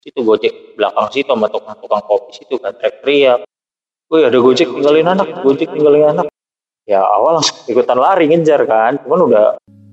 situ Gojek belakang situ sama tukang kopi situ kan teriak-teriak. Wih ada Gojek tinggalin anak. Ya awal langsung ikutan lari ngejar kan, cuman udah.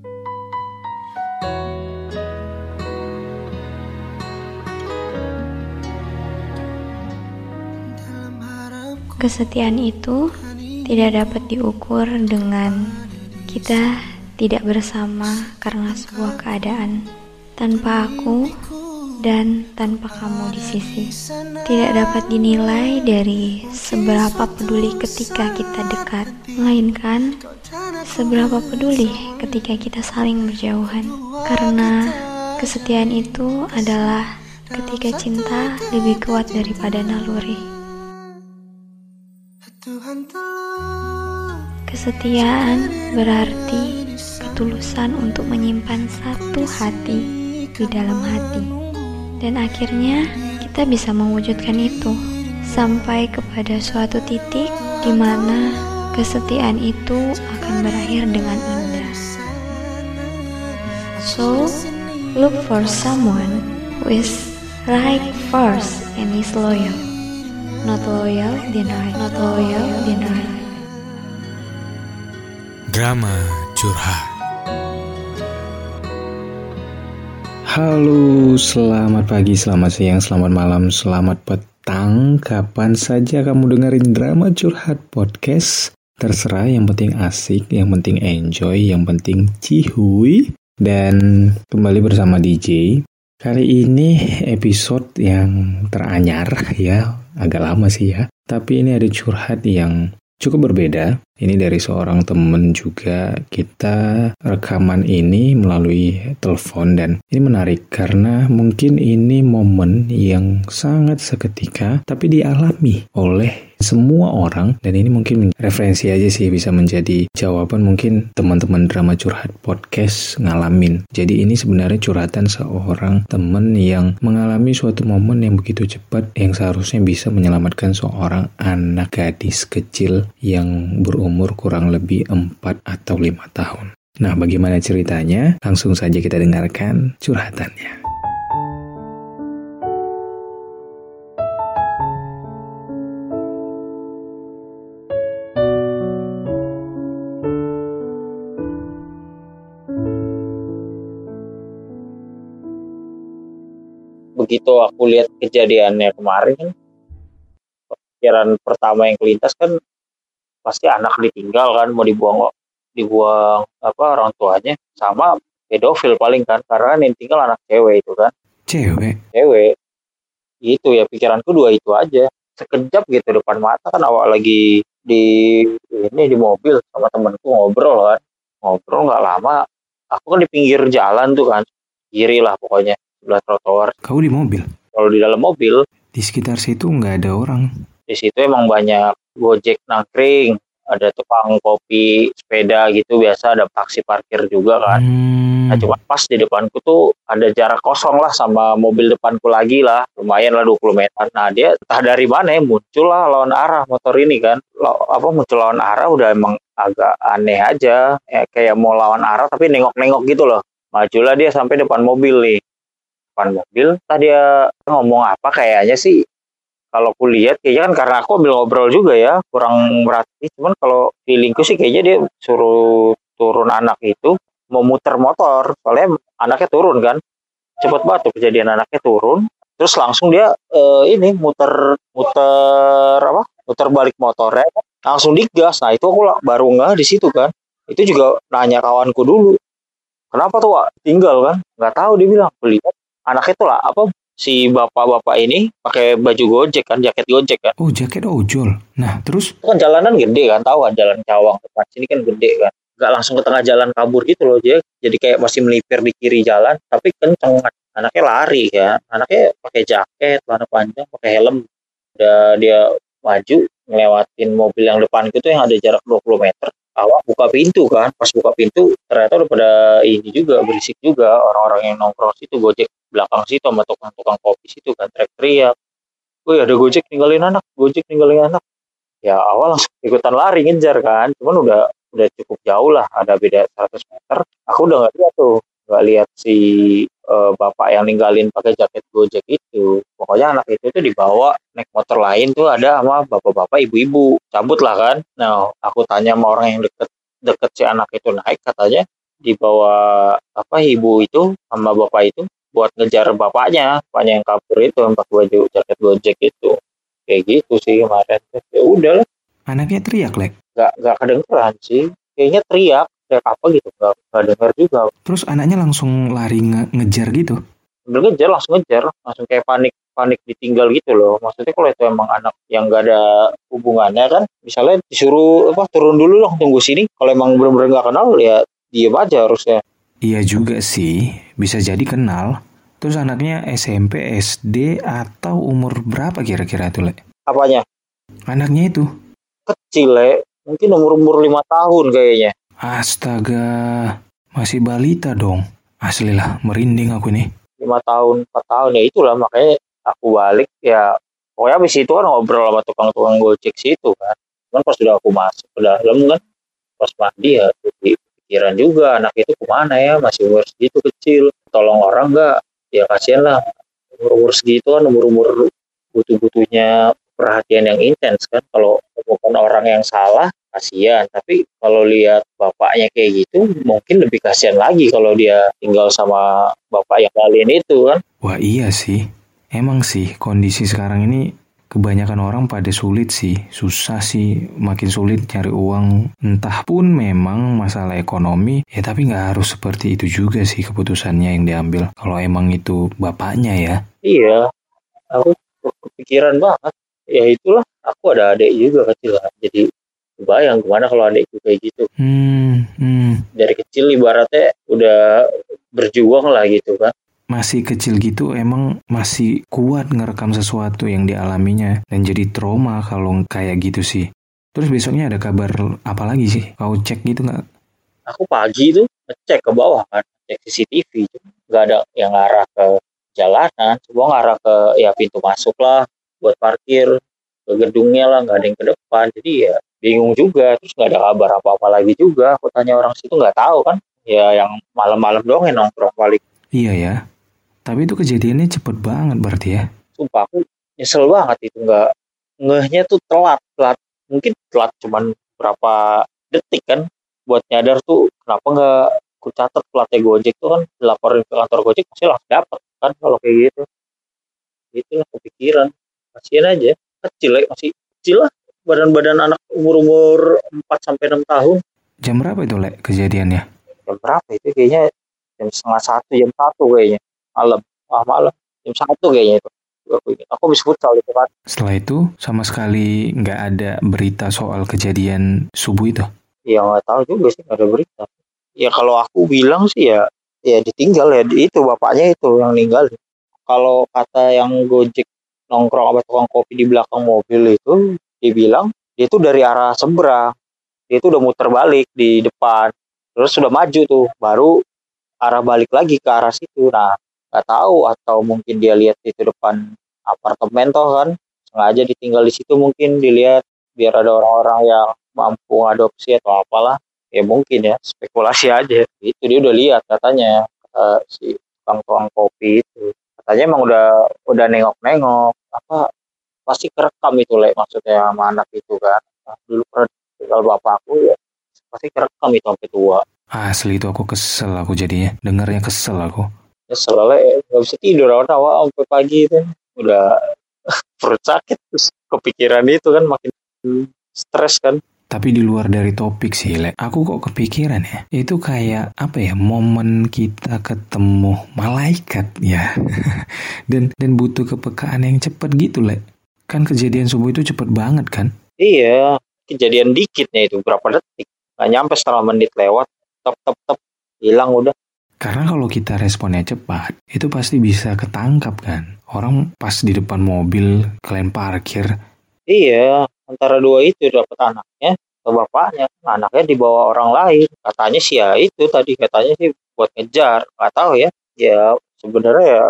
Kesetiaan itu tidak dapat diukur dengan kita tidak bersama karena sebuah keadaan. Tanpa aku dan tanpa kamu di sisi, tidak dapat dinilai dari seberapa peduli ketika kita dekat, melainkan seberapa peduli ketika kita saling berjauhan. Karena kesetiaan itu adalah ketika cinta lebih kuat daripada naluri. Kesetiaan berarti ketulusan untuk menyimpan satu hati di dalam hati. Dan akhirnya kita bisa mewujudkan itu sampai kepada suatu titik di mana kesetiaan itu akan berakhir dengan indah. So, look for someone who is right first and is loyal. Not loyal, then right. Not loyal, then right. Drama curhat. Halo, selamat pagi, selamat siang, selamat malam, selamat petang. Kapan saja kamu dengerin Drama Curhat Podcast, terserah, yang penting asik, yang penting enjoy, yang penting cihuy. Dan kembali bersama DJ. Kali ini episode yang teranyar ya, agak lama sih ya. Tapi ini ada curhat yang cukup berbeda. Ini dari seorang teman juga. Kita rekaman ini melalui telepon dan ini menarik karena mungkin ini momen yang sangat seketika tapi dialami oleh semua orang, dan ini mungkin referensi aja sih, bisa menjadi jawaban mungkin teman-teman Drama Curhat Podcast ngalamin. Jadi ini sebenarnya curhatan seorang teman yang mengalami suatu momen yang begitu cepat yang seharusnya bisa menyelamatkan seorang anak gadis kecil yang berumur kurang lebih 4 atau 5 tahun. Nah, bagaimana ceritanya? Langsung saja kita dengarkan curhatannya. Begitu aku lihat kejadiannya kemarin, pikiran pertama yang kelintas kan pasti anak ditinggal kan, mau dibuang apa orang tuanya, sama pedofil paling kan, karena yang tinggal anak cewek itu kan. Cewek itu ya, pikiranku dua itu aja. Sekejap gitu depan mata kan, awal lagi di mobil sama temanku ngobrol nggak lama, aku kan di pinggir jalan tuh kan, kiri lah pokoknya, sebelah trotoar. Kau di mobil? Kalau di dalam mobil, di sekitar situ nggak ada orang. Di situ emang banyak Gojek nangkring, ada tukang kopi, sepeda gitu, biasa ada taksi parkir juga kan. Nah cuma pas di depanku tuh ada jarak kosong lah sama mobil depanku lagi lah, lumayan lah 20 meter. Nah dia entah dari mana ya muncul lah lawan arah motor ini kan. Muncul lawan arah udah emang agak aneh aja, ya, kayak mau lawan arah tapi nengok-nengok gitu loh. Majulah dia sampai depan mobil nih. Depan mobil, tadi dia ngomong apa kayaknya sih. Kalau aku lihat kayaknya kan, karena aku ambil ngobrol juga ya, kurang merhati. Cuman kalau feelingku sih kayaknya dia suruh turun anak itu, mau muter motor. Soalnya anaknya turun kan. Cepet banget tuh kejadian, anaknya turun. Terus langsung dia muter balik motornya. Langsung digas. Nah itu aku baru nggak di situ kan. Itu juga nanya kawanku dulu. Kenapa tuh Wak? Tinggal kan? Nggak tahu, dia bilang. Lihat anaknya tuh lah si bapak-bapak ini pakai baju Gojek kan, jaket Gojek kan. Oh, jaket ojol. Nah, terus? Itu kan jalanan gede kan, tahu kan, jalan Cawang depan sini kan gede kan. Nggak langsung ke tengah jalan kabur gitu loh, dia jadi kayak masih melipir di kiri jalan, tapi kenceng. Anaknya lari kan, anaknya pakai jaket, celana panjang, pakai helm. Udah dia maju, ngelewatin mobil yang depan itu yang ada jarak 20 meter. Awak buka pintu kan, pas buka pintu ternyata udah pada ini juga, berisik juga orang-orang yang nongkrong situ, Gojek belakang situ sama tukang kopi situ kan teriak-teriak. Wih ada Gojek tinggalin anak. Ya awal langsung ikutan lari ngejar kan, cuman udah cukup jauh lah, ada beda 100 meter. Aku udah nggak lihat tuh nggak lihat si bapak yang ninggalin pakai jaket Gojek itu. Pokoknya anak itu tuh dibawa naik motor lain tuh ada sama bapak-bapak ibu-ibu, cabut lah kan. Nah aku tanya sama orang yang deket si anak itu naik, katanya dibawa apa ibu itu sama bapak itu buat ngejar bapaknya yang kabur itu yang pakai baju jaket Gojek itu. Kayak gitu sih kemarin. Ya udah lah. Anaknya teriak, Lek? Nggak kedengeran sih. Kayaknya teriak apa gitu. Nggak denger juga. Terus anaknya langsung lari ngejar gitu? Udah ngejar, langsung kayak panik ditinggal gitu loh. Maksudnya kalau itu emang anak yang nggak ada hubungannya kan, misalnya disuruh turun dulu dong, tunggu sini. Kalau emang bener-bener nggak kenal ya diem aja harusnya. Iya juga sih, bisa jadi kenal. Terus anaknya SMP, SD, atau umur berapa kira-kira itu, Lek? Apanya? Anaknya itu? Kecil, Lek. Mungkin umur 5 tahun kayaknya. Astaga, masih balita dong. Asli lah, merinding aku nih. 5 tahun, 4 tahun, ya itulah makanya aku balik ya. Pokoknya abis itu kan ngobrol sama tukang-tukang Gojek situ kan. Cuman pas sudah aku masuk ke dalam kan, pas mandi ya pikiran juga anak itu kemana ya, masih umur segitu kecil. Tolong orang nggak? Ya kasihan lah. Umur segitu kan umur butuh-butuhnya perhatian yang intens kan. Kalau bukan orang yang salah, kasihan. Tapi kalau lihat bapaknya kayak gitu, mungkin lebih kasihan lagi kalau dia tinggal sama bapak yang lain itu kan. Wah iya sih. Emang sih kondisi sekarang ini kebanyakan orang pada sulit sih. Susah sih, makin sulit cari uang. Entah pun memang masalah ekonomi, ya tapi nggak harus seperti itu juga sih keputusannya yang diambil. Kalau emang itu bapaknya ya. Iya, aku kepikiran banget. Ya itulah, aku ada adik juga kecil kan. Jadi kebayang gimana kalau adikku kayak gitu. Dari kecil ibaratnya udah berjuang lah gitu kan. Masih kecil gitu emang masih kuat ngerekam sesuatu yang dialaminya. Dan jadi trauma kalau kayak gitu sih. Terus besoknya ada kabar apa lagi sih? Kau cek gitu nggak? Aku pagi tuh ngecek ke bawah kan. Cek CCTV. Nggak ada yang ngarah ke jalanan. Semua ngarah ke ya pintu masuk lah. Buat parkir. Ke gedungnya lah. Nggak ada yang ke depan. Jadi ya bingung juga. Terus nggak ada kabar apa-apa lagi juga. Aku tanya orang situ nggak tahu kan. Ya yang malam-malam doang yang nongkrong balik. Iya ya. Tapi itu kejadiannya cepet banget berarti ya. Sumpah aku nyesel banget itu, nggak ngehnya tuh telat. Mungkin telat cuman berapa detik kan buat nyadar tuh kenapa nggak aku catat platnya Gojek tuh kan, laporin ke kantor Gojek pasti langsung dapat kan kalau kayak gitu. Itulah kepikiran, kasihan aja, kecil ya, masih kecil lah badan-badan anak umur 4 sampai 6 tahun. Jam berapa itu, Lek, kejadiannya? Jam berapa itu, kayaknya jam 12:30, jam 1 kayaknya. Malam jam 1 kayaknya itu. Aku habis futsal itu kan. Setelah itu sama sekali nggak ada berita soal kejadian subuh itu? Ya nggak tahu juga sih, nggak ada berita. Ya kalau aku bilang sih ya ditinggal ya, itu bapaknya itu yang ninggal. Kalau kata yang Gojek nongkrong sama tukang kopi di belakang mobil itu, dibilang dia tuh dari arah seberang, dia tuh udah muter balik di depan, terus sudah maju tuh, baru arah balik lagi ke arah situ. Nah nggak tahu, atau mungkin dia lihat itu depan apartemen toh kan, sengaja ditinggal di situ, mungkin dilihat biar ada orang-orang yang mampu adopsi atau apalah. Ya mungkin ya, spekulasi aja. Itu dia udah lihat katanya, si tukang kopi itu. Katanya emang udah nengok-nengok, apa pasti kerekam itu maksudnya sama anak itu kan. Nah, dulu kalau bapakku ya pasti kerekam itu sampai tua. Asli itu aku kesel, aku jadinya dengarnya kesel aku. Ya selalu nggak bisa tidur awal sampai pagi itu, udah perut sakit, terus kepikiran itu kan, makin stres kan. Tapi di luar dari topik sih, Le, aku kok kepikiran ya, itu kayak apa ya, momen kita ketemu malaikat ya. dan butuh kepekaan yang cepat gitu, Le. Kan kejadian subuh itu cepet banget kan? Iya, kejadian dikitnya itu berapa detik, nggak nyampe setengah menit lewat, tep hilang udah. Karena kalau kita responnya cepat, itu pasti bisa ketangkap kan. Orang pas di depan mobil, kalian parkir. Iya, antara dua itu dapat anaknya atau bapaknya. Anaknya dibawa orang lain. Katanya sih ya itu tadi, katanya sih buat ngejar. Nggak tahu ya. Ya sebenarnya ya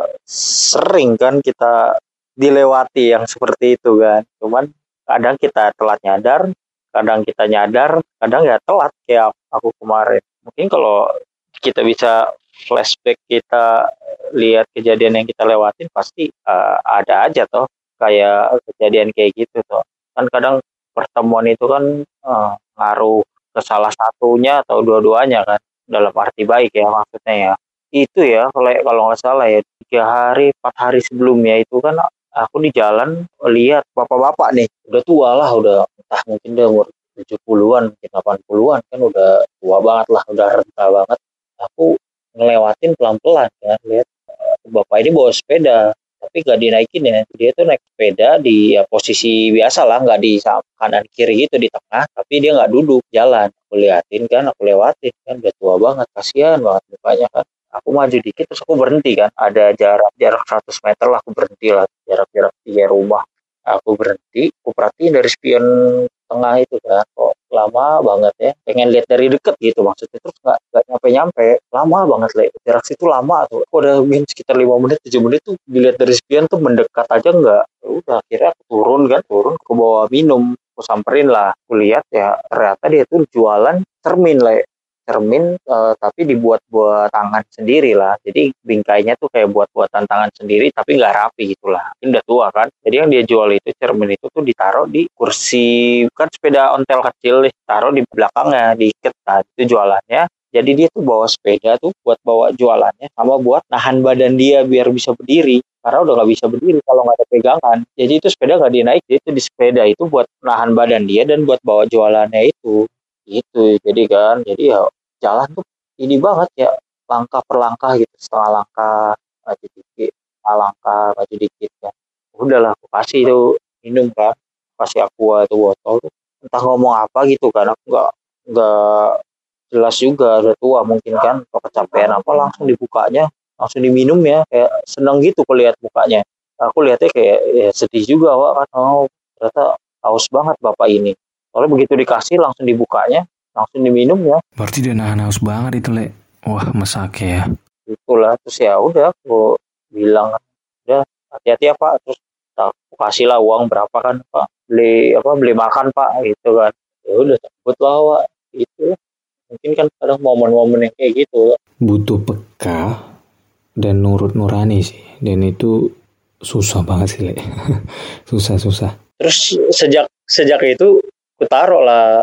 sering kan kita dilewati yang seperti itu kan. Cuman kadang kita telat nyadar, kadang kita nyadar, kadang ya telat kayak aku kemarin. Mungkin kalau kita bisa flashback kita lihat kejadian yang kita lewatin pasti ada aja toh kayak kejadian kayak gitu toh. Kan kadang pertemuan itu kan ngaruh ke salah satunya atau dua-duanya kan, dalam arti baik ya maksudnya ya. Itu ya kalau nggak salah ya 3 hari 4 hari sebelumnya itu kan aku di jalan lihat bapak-bapak nih udah tua lah, udah entah mungkin udah umur 70-an mungkin 80-an kan, udah tua banget lah, udah renta banget. Aku ngelewatin pelan-pelan kan, lihat bapak ini bawa sepeda tapi nggak dinaikin ya, dia tuh naik sepeda di ya, posisi biasa lah, nggak di kanan kiri gitu, di tengah, tapi dia nggak duduk jalan. Aku liatin kan, aku lewatin kan, udah tua banget, kasihan banget mukanya kan. Aku maju dikit terus aku berhenti kan, ada jarak 100 meter lah, aku berhenti lah, jarak 3 rumah. Aku berhenti, aku perhatiin dari spion tengah itu kan, kok lama banget ya, pengen lihat dari deket gitu maksudnya, terus nggak nyampe lama banget lah, jarak situ lama tuh, aku udah mungkin sekitar 5 menit 7 menit tuh dilihat dari spion tuh mendekat aja nggak. Udah akhirnya aku turun ke bawah minum, aku samperin lah, aku lihat ya ternyata dia tuh jualan cermin lah, tapi dibuat buat tangan sendiri lah, jadi bingkainya tuh kayak buatan tangan sendiri tapi nggak rapi gitulah, ini udah tua kan. Jadi yang dia jual itu cermin itu tuh ditaruh di kursi, kan sepeda ontel kecil nih, taruh di belakangnya, diikat. Nah itu jualannya, jadi dia tuh bawa sepeda tuh buat bawa jualannya sama buat nahan badan dia biar bisa berdiri, karena udah nggak bisa berdiri kalau nggak ada pegangan. Jadi itu sepeda nggak dinaik, jadi itu di sepeda itu buat nahan badan dia dan buat bawa jualannya itu gitu. Jadi ya jalan tuh ini banget ya, langkah per langkah gitu, setengah langkah maju dikit, setengah langkah maju dikit ya. Udahlah aku kasih tuh minum kan, kasih aqua itu botol tuh, entah ngomong apa gitu kan, aku nggak jelas juga, udah tua mungkin kan, atau kecapean apa, langsung dibukanya, langsung diminum ya, kayak seneng gitu aku lihat mukanya. Aku lihatnya kayak ya sedih juga Wak kan, oh ternyata haus banget bapak ini. Soalnya begitu dikasih langsung dibukanya, langsung diminum ya. Berarti dia nahan haus banget itu, Le. Wah, mesake ya. Itulah, terus ya udah aku bilang, udah hati-hati ya Pak, terus aku kasih lah uang berapa kan Pak, beli makan Pak gitu kan. Ya udah cabut lah Wak, gitu. Mungkin kan kadang momen-momen yang kayak gitu. Butuh peka dan nurut nurani sih, dan itu susah banget sih, Le. susah. Terus sejak itu aku taruh lah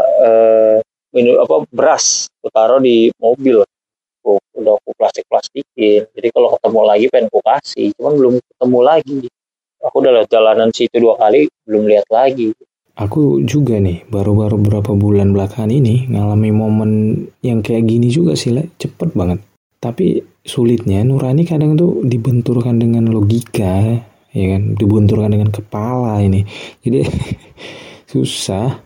beras, aku taruh di mobil, udah aku plastikin, jadi kalau ketemu lagi pengen aku kasih, cuman belum ketemu lagi. Aku udah lihat jalanan situ 2 kali, belum lihat lagi. Aku juga nih baru beberapa bulan belakangan ini ngalami momen yang kayak gini juga sih, Le. Cepet banget. Tapi sulitnya nurani kadang tuh dibenturkan dengan logika, ya kan, dibenturkan dengan kepala ini, jadi susah.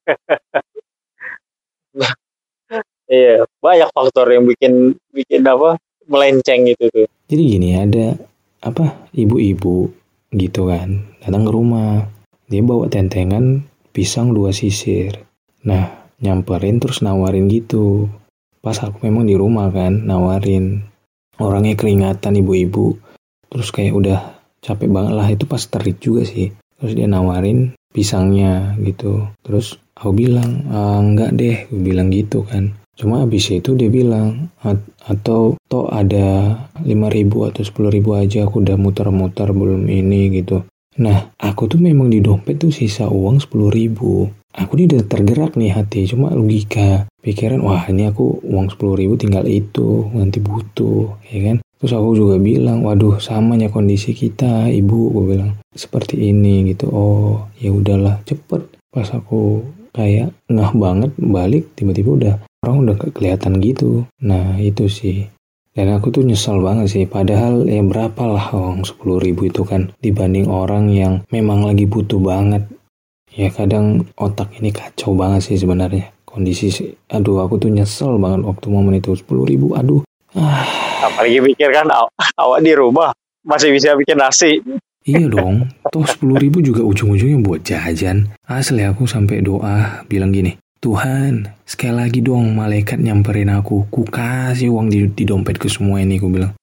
Iya, banyak faktor yang bikin apa melenceng gitu tuh. Jadi gini, ada ibu-ibu gitu kan, datang ke rumah, dia bawa tentengan pisang 2 sisir. Nah, nyamperin terus nawarin gitu. Pas aku memang di rumah kan, nawarin. Orangnya keringatan ibu-ibu, terus kayak udah capek banget lah, itu pas terik juga sih. Terus dia nawarin pisangnya gitu. Terus aku bilang, enggak deh, gue bilang gitu kan. Cuma abis itu dia bilang, atau toh ada 5.000 atau 10.000 aja, aku udah muter-muter belum ini gitu. Nah, aku tuh memang di dompet tuh sisa uang 10.000. Aku ini udah tergerak nih hati, cuma logika pikiran, wah ini aku uang 10.000 tinggal itu, nanti butuh, ya kan. Terus aku juga bilang, waduh samanya kondisi kita, ibu, gue bilang seperti ini gitu. Oh ya udahlah, cepet. Pas aku kayak ngeh banget balik, tiba-tiba udah orang udah kelihatan gitu. Nah itu sih, dan aku tuh nyesel banget sih, padahal ya berapa lah uang 10.000 itu kan dibanding orang yang memang lagi butuh banget. Ya kadang otak ini kacau banget sih sebenarnya kondisi sih. Aduh aku tuh nyesel banget waktu momen itu, 10.000, aduh. Apalagi mikir kan awak di rumah masih bisa bikin nasi. Iya dong, toh 10.000 juga ujung-ujungnya buat jajan. Asli aku sampai doa bilang gini, Tuhan sekali lagi dong malaikat nyamperin aku, ku kasih uang di dompet ke semua ini, ku bilang.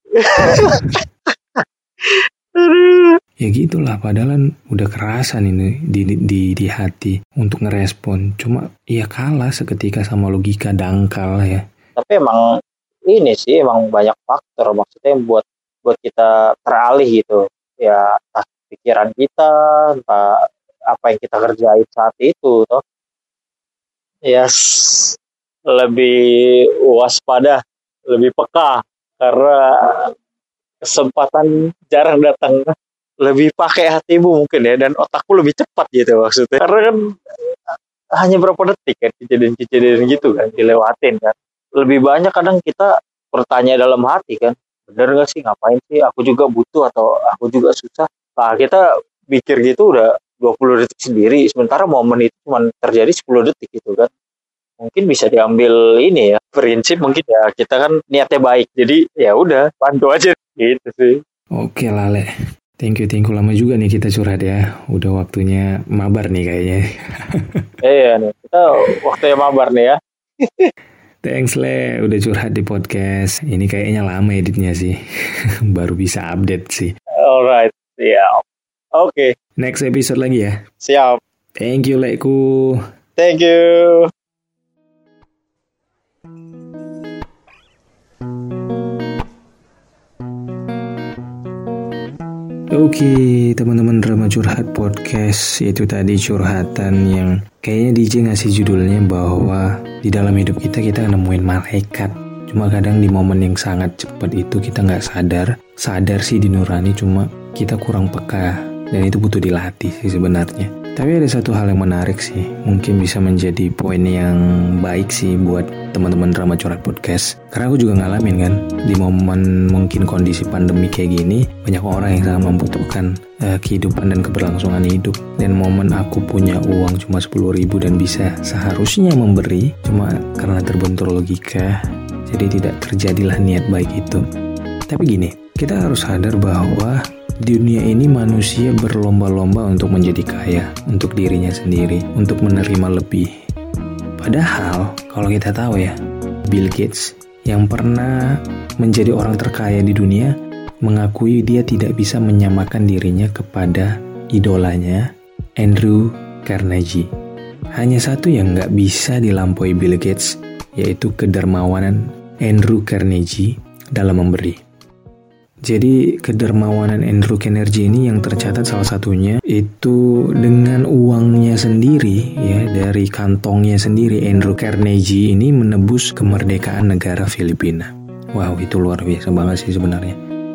Ya gitulah, padahal udah kerasan ini di hati untuk ngerespon. Cuma ya kalah seketika sama logika dangkal ya. Tapi emang ini sih emang banyak faktor, maksudnya yang buat kita teralih gitu. Ya entah pikiran kita, entah apa yang kita kerjain saat itu toh. Lebih waspada, lebih peka karena kesempatan jarang datang. Lebih pakai hatimu mungkin ya, dan otakku lebih cepat gitu maksudnya. Karena kan hanya berapa detik kan kejadian-kejadian gitu kan dilewatin kan. Lebih banyak kadang kita bertanya dalam hati kan, bener gak sih, ngapain sih, aku juga butuh atau aku juga susah. Nah kita mikir gitu udah 20 detik sendiri, sementara momen itu cuma terjadi 10 detik gitu kan. Mungkin bisa diambil ini ya, prinsip mungkin ya, kita kan niatnya baik, jadi ya udah bantu aja gitu sih. Oke Lale, thank you lama juga nih kita curhat ya. Udah waktunya mabar nih kayaknya. Iya nih, kita waktunya mabar nih ya. Thanks Le, udah curhat di podcast. Ini kayaknya lama editnya sih. Baru bisa update sih. Alright, siap. Oke. Next episode lagi ya. Siap. Thank you Leku. Thank you. Oke, teman-teman Drama Curhat Podcast, itu tadi curhatan yang kayaknya DJ ngasih judulnya bahwa di dalam hidup kita nemuin malaikat. Cuma kadang di momen yang sangat cepat itu kita nggak sadar sih di nurani, cuma kita kurang peka dan itu butuh dilatih sih sebenarnya. Tapi ada satu hal yang menarik sih, mungkin bisa menjadi poin yang baik sih buat teman-teman Drama Curhat Podcast. Karena aku juga ngalamin kan, di momen mungkin kondisi pandemi kayak gini, banyak orang yang sangat membutuhkan kehidupan dan keberlangsungan hidup. Dan momen aku punya uang cuma 10.000 dan bisa seharusnya memberi, cuma karena terbentur logika, jadi tidak terjadilah niat baik itu. Tapi gini, kita harus sadar bahwa di dunia ini manusia berlomba-lomba untuk menjadi kaya, untuk dirinya sendiri, untuk menerima lebih. Padahal kalau kita tahu ya, Bill Gates yang pernah menjadi orang terkaya di dunia mengakui dia tidak bisa menyamakan dirinya kepada idolanya Andrew Carnegie. Hanya satu yang nggak bisa dilampaui Bill Gates, yaitu kedermawanan Andrew Carnegie dalam memberi. Jadi kedermawanan Andrew Carnegie ini yang tercatat salah satunya itu dengan uangnya sendiri ya, dari kantongnya sendiri Andrew Carnegie ini menebus kemerdekaan negara Filipina. Wow, itu luar biasa banget sih sebenarnya.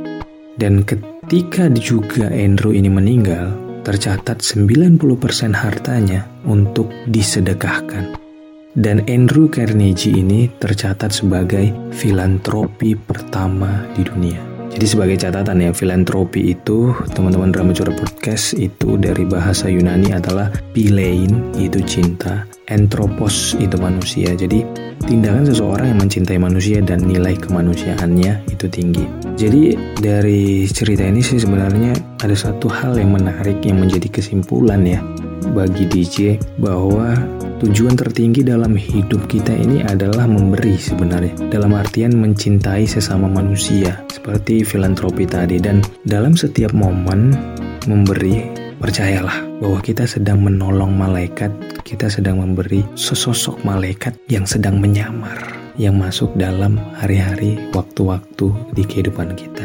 Dan ketika juga Andrew ini meninggal, tercatat 90% hartanya untuk disedekahkan. Dan Andrew Carnegie ini tercatat sebagai filantropi pertama di dunia. Jadi sebagai catatan ya, filantropi itu teman-teman Drama Curhat Podcast itu dari bahasa Yunani adalah philein, itu cinta, anthropos itu manusia. Jadi tindakan seseorang yang mencintai manusia dan nilai kemanusiaannya itu tinggi. Jadi dari cerita ini sih sebenarnya ada satu hal yang menarik yang menjadi kesimpulan ya bagi DJ, bahwa tujuan tertinggi dalam hidup kita ini adalah memberi sebenarnya, dalam artian mencintai sesama manusia seperti filantropi tadi. Dan dalam setiap momen memberi, percayalah bahwa kita sedang menolong malaikat, kita sedang memberi sesosok malaikat yang sedang menyamar, yang masuk dalam hari-hari, waktu-waktu di kehidupan kita.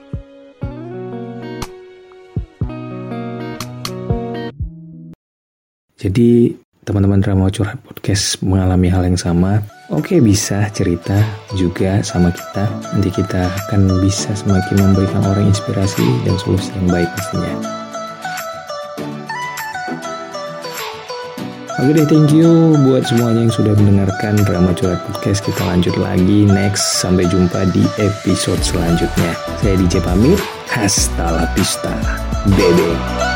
Jadi teman-teman Drama Curhat Podcast mengalami hal yang sama, oke, bisa cerita juga sama kita. Nanti kita akan bisa semakin memberikan orang inspirasi dan solusi yang baik pastinya. Oke deh, thank you buat semuanya yang sudah mendengarkan Drama Curhat Podcast. Kita lanjut lagi next. Sampai jumpa di episode selanjutnya. Saya DJ pamit. Hasta la vista, baby.